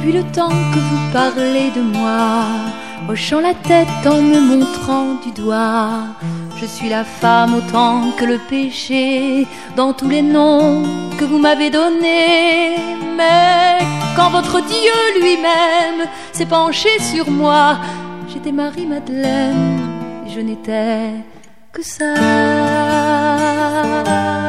depuis le temps que vous parlez de moi, hochant la tête en me montrant du doigt. Je suis la femme autant que le péché, dans tous les noms que vous m'avez donnés. Mais quand votre Dieu lui-même s'est penché sur moi, j'étais Marie-Madeleine, je n'étais que ça.